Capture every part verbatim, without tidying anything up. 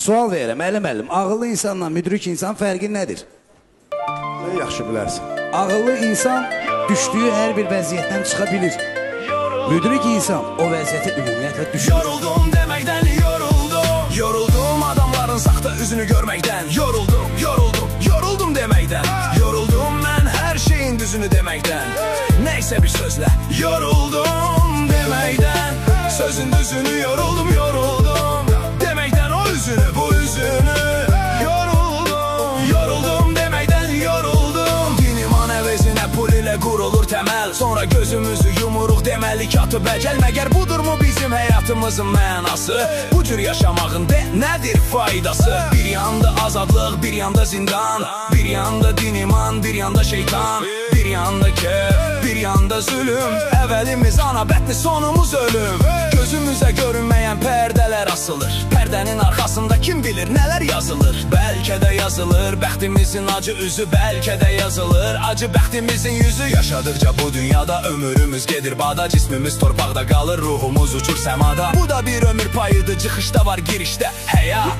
Sual verirəm, müəllim, ağıllı insanla müdrik insan fərqi nədir? Yaxşı bilərsən. Ağıllı insan düşdüyü hər bir vəziyyətdən çıxa bilir. Müdrik insan o vəziyyətə ümumiyyətlə düşür. Yoruldum deməkdən yoruldum. Yoruldum adamların saxta üzünü görməkdən. Yoruldum, yoruldum, yoruldum deməkdən. Yoruldum mən hər şeyin düzünü deməkdən. Nəysə bir sözlə yoruldum deməkdən. Sözün düzünü yoruldum, yoruldum deməkdən o üzünü, bu üzünü. Yoruldum, yoruldum deməkdən yoruldum. Diniman əvəzinə pul ilə qurulur təməl. Sonra gözümüzü yumuruq deməli ki atıb əcəl. Məgər budurmu bizim həyatımızın mənası? Bu cür yaşamağın de nədir faydası? Bir yanda azadlıq, bir yanda zindan. Bir yanda diniman, bir yanda şeytan. Bir yanda kef, bir yanda zülüm. Əvvəlimiz ana bətni, sonumuz ölüm. Gözümüzə görünməyən pərdələr asılır. Pərdənin arxasında kim bilir nələr yazılır. Bəlkə də yazılır bəxtimizin acı üzü. Bəlkə də yazılır acı bəxtimizin yüzü. Yaşadıkca bu dünyada ömrümüz gedir bada. Cismimiz torpaqda qalır, ruhumuz uçur səmada. Bu da bir ömür payıdır, çıxışda var girişdə həyat.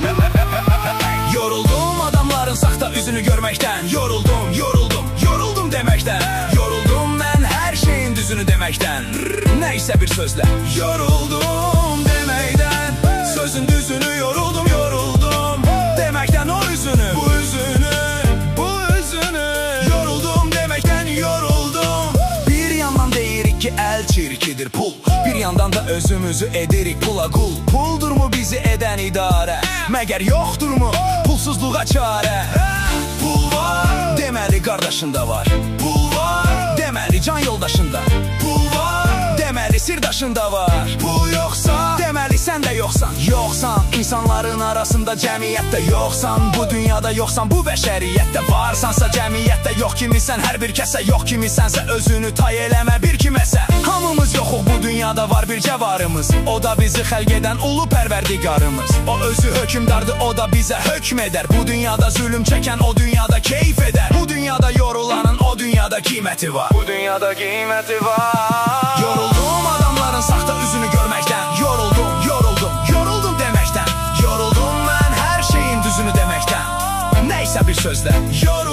Yoruldum adamların saxta üzünü görməkdən. Yoruldum, yoruldum, yoruldum deməkdən. Yoruldum mən hər şeyin düzünü deməkdən. Nəysə bir sözlə yoruldum deməkdən. Sözün düzünü yoruldum, yoruldum deməkdən o üzünü, bu üzünü, bu üzünü. Yoruldum deməkdən yoruldum. Bir yandan deyirik ki əl çirkidir pul. Bir yandan da özümüzü edirik pula qul. Puldurmu bizi edən idarə? Məgər yoxdurmu pulsuzluğa çarə? Pul var, deməli qardaşında var. Pul var, deməli can yoldaşında. Pul var, deməli sirdaşında var. Pul yoxsa, deməli sən də yoxsan. Yoxsan, insanların arasında cəmiyyətdə yoxsan. Bu dünyada yoxsan, bu bəşəriyyətdə varsansa cəmiyyətdə yox kimisən, hər bir kəsə yox kimisənsə özünü tay eləmə bir kiməsə. Hamımız yoxuq bu dünyada var bir cəvarımız. O da bizi xəlq edən ulu pərverdigarımız. O özü hökümdardır, o da bizə hökm edər. Bu dünyada zülüm çəkən o dünyada keyf edər. Bu dünyada yorulanın o dünyada qiyməti var. Bu dünyada qiyməti var. Yoruldum adamların saxta üzünü görməkdən. Yoruldum, yoruldum, yoruldum deməkdən. Yoruldum mən hər şeyin düzünü deməkdən. Nəysə bir sözlə yoruldum.